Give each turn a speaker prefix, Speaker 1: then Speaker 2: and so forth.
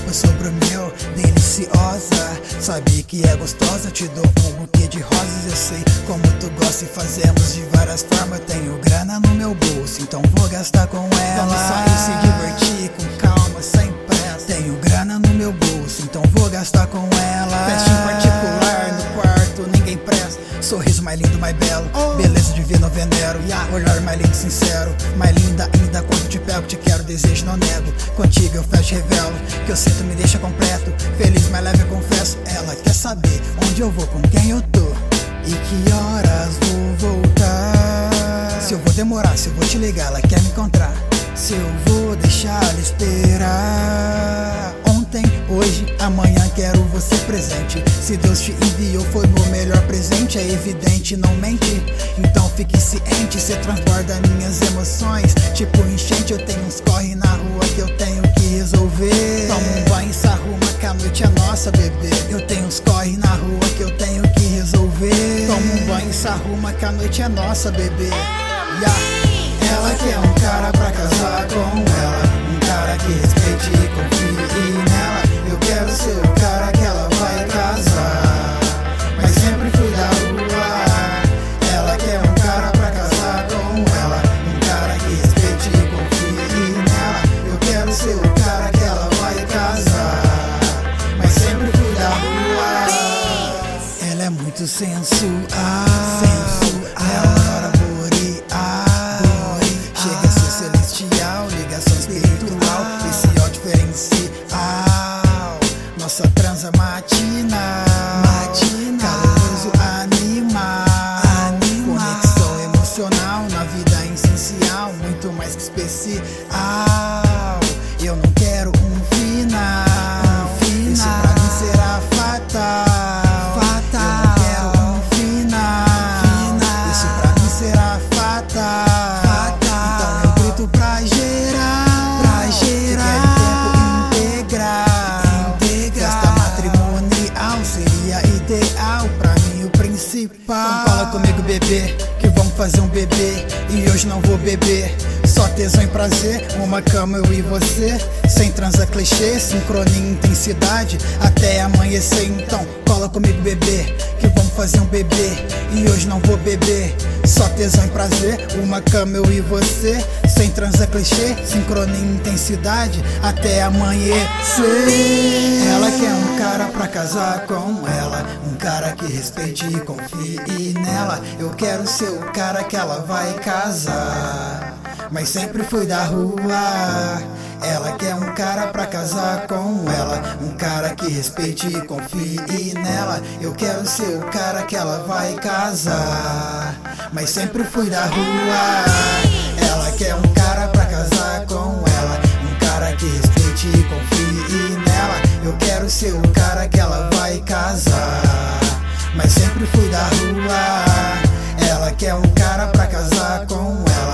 Speaker 1: eu sou Brunel, deliciosa. Sabe que é gostosa, te dou um buquê de rosas. Eu sei como tu gosta e fazemos de várias formas. Tenho grana no meu bolso, então vou gastar com ela. Vamos sair, se divertir com calma, sem pressa. Tenho grana no meu bolso, então vou gastar com ela. Festa em particular, no quarto, ninguém presta. Sorriso mais lindo, mais belo, beleza divina eu venero. Olhar mais lindo, sincero, mais linda ainda quando te pego. Te quero, desejo, não nego. Contigo eu fecho e revelo, que eu sinto me deixa completo. Feliz, mais leve eu confesso. Ela quer saber onde eu vou, com quem eu tô e que horas vou voltar. Se eu vou demorar, se eu vou te ligar, ela quer me encontrar. Se eu vou deixar ela esperar. Ontem, hoje, amanhã quero você presente. Se Deus te enviou, foi meu melhor presente. É evidente, não mente. Então fique ciente, cê transborda minhas emoções. Tipo enchente, eu tenho uns corre na rua que eu tenho que resolver. Toma um banho, se arruma que a noite é nossa, bebê. Eu tenho uns corre na rua que eu tenho que resolver. Toma um banho, se arruma que a noite é nossa, bebê. Ela quer um cara pra casar com ela, um cara que respeite e confie nela. Eu quero ser o cara que ela vai casar, mas sempre fui da rua. Ela quer um cara pra casar com ela, um cara que respeite e confie nela. Eu quero ser o cara que ela vai casar, mas sempre fui da rua. Ela é muito sensual, ela adora borear. Chega a ser celestial, ligação espiritual, esse é o diferencial. Nossa transa matinal, caloroso animal, conexão emocional, na vida essencial, muito mais que especial. Eu não quero um final, isso pra mim será fatal. Eu não quero um final, isso pra mim será fatal. Pra geral, quero tempo integral. Festa matrimonial seria ideal, pra mim o principal. Então fala comigo, bebê, que vamos fazer um bebê. E hoje não vou beber, só tesão e prazer. Uma cama eu e você, sem transa clichê, sincronia e intensidade até amanhecer. Então cola comigo, bebê, que vamos fazer um bebê. E hoje não vou beber, só tesão e prazer. Uma cama eu e você, sem transa clichê, sincronia e intensidade até amanhecer. Ela quer um cara pra casar com ela, um cara que respeite e confie nela. Eu quero ser o cara que ela vai casar, mas sempre fui da rua. Ela quer um cara pra casar com ela, um cara que respeite e confie nela. Eu quero ser o cara que ela vai casar, mas sempre fui da rua. Ela quer um cara pra casar com ela, um cara que respeite e confie nela. Eu quero ser o cara que ela vai casar, mas sempre fui da rua. Ela quer um cara pra casar com ela,